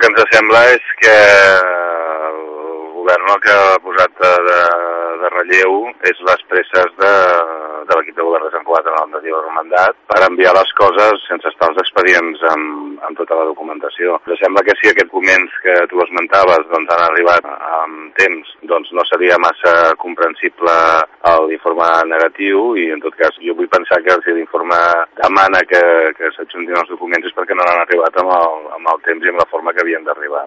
ens sembla és que el govern el que ha posat de relleu és les presses de l'equip de govern de Sant Cugat en l'anterior mandat per enviar les coses sense estar els expedients amb tota la documentació. Ens sembla que si aquests documents que tu esmentaves doncs, han arribat amb temps, doncs no seria massa comprensible l'informe negatiu i en tot cas jo vull pensar que si l'informe demana que s'adjuntin els documents és perquè no han arribat amb el temps i amb la forma que havien d'arribar.